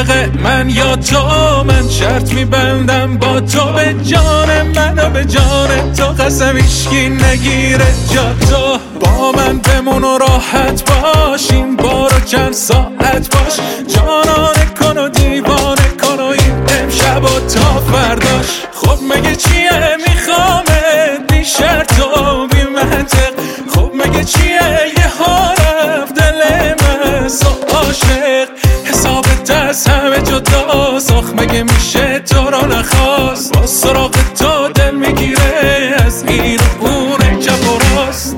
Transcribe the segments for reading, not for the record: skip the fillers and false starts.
عاشق من یا تو، من شرط میبندم با تو، به جان من و به جان تو، قسم هیچکی نگیره جا تو. با من بمون و راحت باش، این بارو چند ساعت باش، جانانه کن و دیوانه کن و این امشب و تا فرداش. خب مگه چیه میخوامه بی شرط و بی منطق، خب مگه چیه یه ها رفت دل من سو عاشق، حسابت از همه جداست، آخ مگه میشه تو را نخواست، با سراغ تو دل میگیره از این و اون چپ و راست.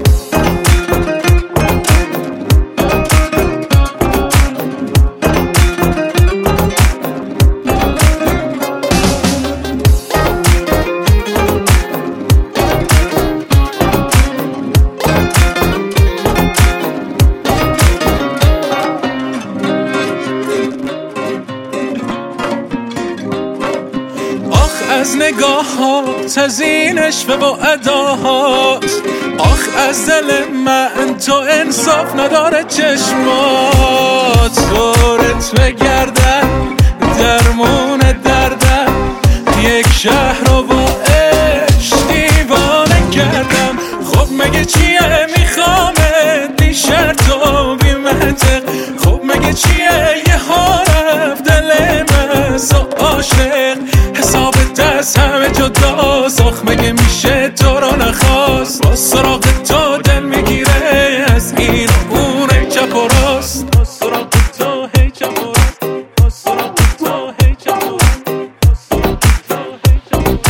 از نگاهات، از این عشق و اداهات، آخ از دل من تو انصاف نداره چشمات. دورت بگردن درمون دردم، یک شهر رو با عشق دیوانه کردم. خب مگه چیه میخوامه بی شرط و بی منطق، خب مگه چیه یه ها رفت دل من سو عاشق، حسابت از همه جداست، آخ مگه میشه تو را نخواست، با سراغ تو دل میگیره از این و اون چپ و راست، با سراغ تو هی چپ و راست، با سراغ تو هی چپ و راست، با سراغ تو هی چپ و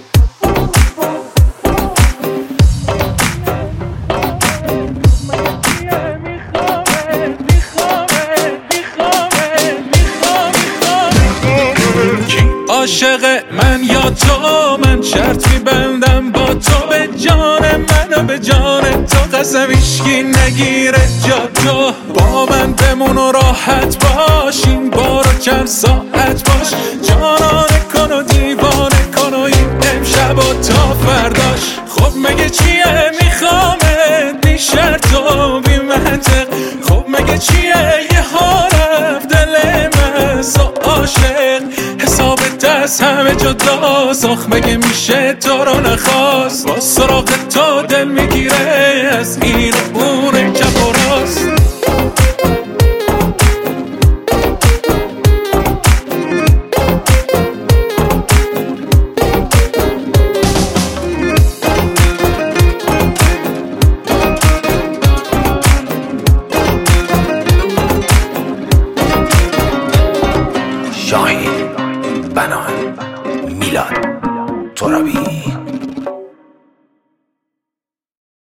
راست. عاشق من یا تو، من شرط میبندم با تو، به جان من و به جان تو، قسم هیچکی نگیره جا تو. با من بمون و راحت باش، این بارو چند ساعت باش، جانانه کن و دیوانه کن و این امشب و تا فرداش. خب مگه چیه میخوامه بی شرط و بی منطق، خب مگه چیه یه ها رفت دل من سو عاشق، حسابت از همه جداست، آخ مگه میشه تو را نخواست، با سراغ تو دل میگیره از این و اون چپ و راست. شاهین، بنان، میلاد ترابی.